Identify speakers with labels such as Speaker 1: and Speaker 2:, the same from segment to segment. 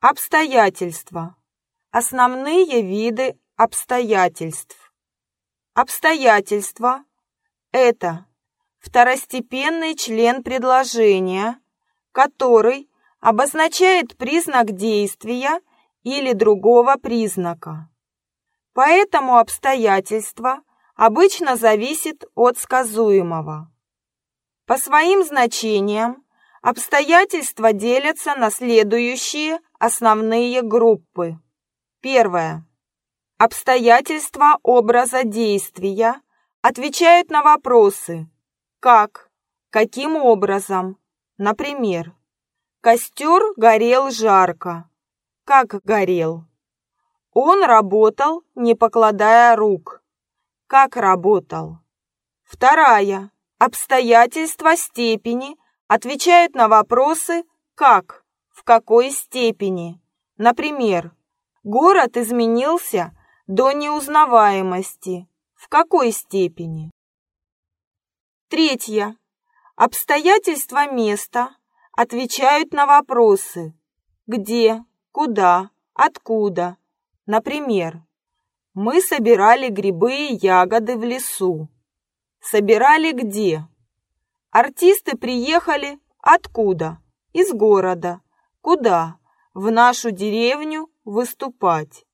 Speaker 1: Обстоятельства. Основные виды обстоятельств. Обстоятельства – это второстепенный член предложения, который обозначает признак действия или другого признака. Поэтому обстоятельство обычно зависит от сказуемого. По своим значениям обстоятельства делятся на следующие основные группы. Первое. Обстоятельства образа действия отвечают на вопросы «как?», «каким образом?». Например, костер горел жарко. Как горел? Он работал, не покладая рук. Как работал? Вторая. Обстоятельства степени отвечают на вопросы «как?», «в какой степени?». Например, город изменился до неузнаваемости. В какой степени? Третье. Обстоятельства места отвечают на вопросы «где?», «куда?», «откуда?». Например, мы собирали грибы и ягоды в лесу. Собирали где? Артисты приехали откуда? Из города. Куда? В нашу деревню выступать.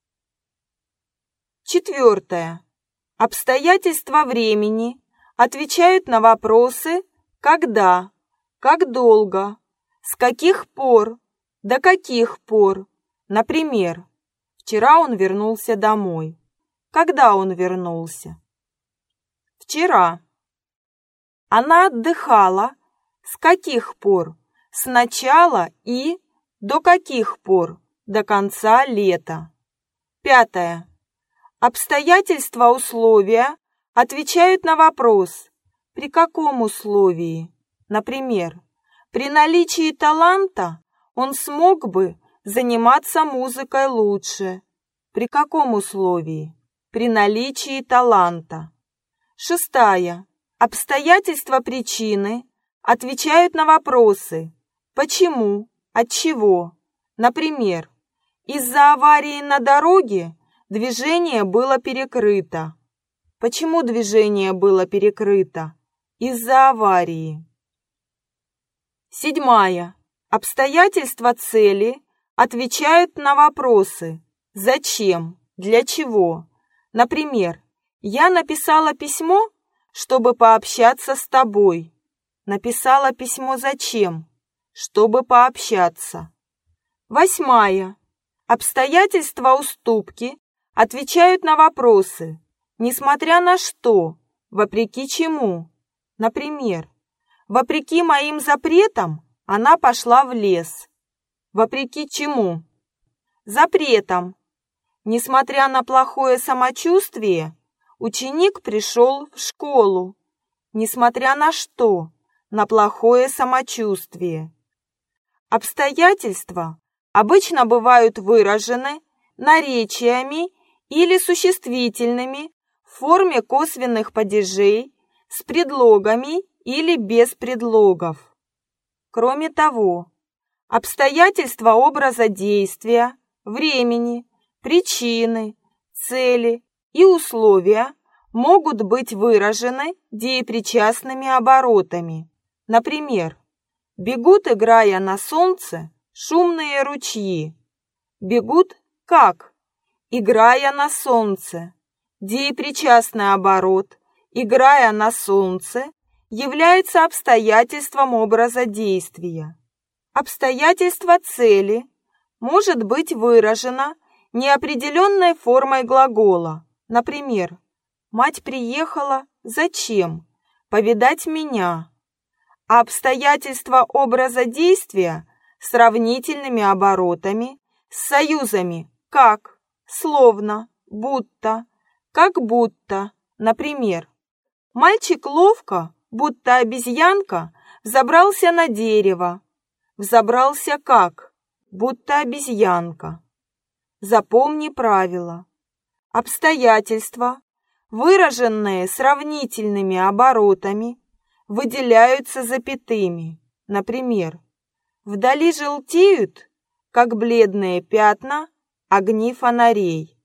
Speaker 1: Четвертое. Обстоятельства времени отвечают на вопросы «когда?», «как долго?», «с каких пор?», «до каких пор?». Например, вчера он вернулся домой. Когда он вернулся? Вчера. Она отдыхала. С каких пор? С начала и до каких пор? До конца лета. Пятое. Обстоятельства условия отвечают на вопрос «при каком условии?». Например, при наличии таланта он смог бы заниматься музыкой лучше. При каком условии? При наличии таланта. Шестая. Обстоятельства причины отвечают на вопросы «почему?», «отчего?». Например, из-за аварии на дороге движение было перекрыто. Почему движение было перекрыто? Из-за аварии. Седьмая. Обстоятельства цели отвечают на вопросы «зачем?», «для чего?». Например, я написала письмо, чтобы пообщаться с тобой. Написала письмо зачем? Чтобы пообщаться. Восьмая. Обстоятельства уступки отвечают на вопросы «несмотря на что?», «вопреки чему?». Например, вопреки моим запретам она пошла в лес. Вопреки чему? Запретам. Несмотря на плохое самочувствие, ученик пришел в школу. Несмотря на что? На плохое самочувствие. Обстоятельства обычно бывают выражены наречиями или существительными в форме косвенных падежей с предлогами или без предлогов. Кроме того, обстоятельства образа действия, времени, причины, цели и условия могут быть выражены деепричастными оборотами. Например, бегут, играя на солнце, шумные ручьи. Бегут как? Играя на солнце. Деепричастный оборот, играя на солнце, является обстоятельством образа действия. Обстоятельство цели может быть выражено неопределенной формой глагола. Например, мать приехала зачем? Повидать меня. А обстоятельства образа действия сравнительными оборотами с союзами как, словно, будто, как будто. Например, мальчик ловко, будто обезьянка, взобрался на дерево. Взобрался как? Будто обезьянка. Запомни правило. Обстоятельства, выраженные сравнительными оборотами, выделяются запятыми. Например, вдали желтеют как бледные пятна огни фонарей.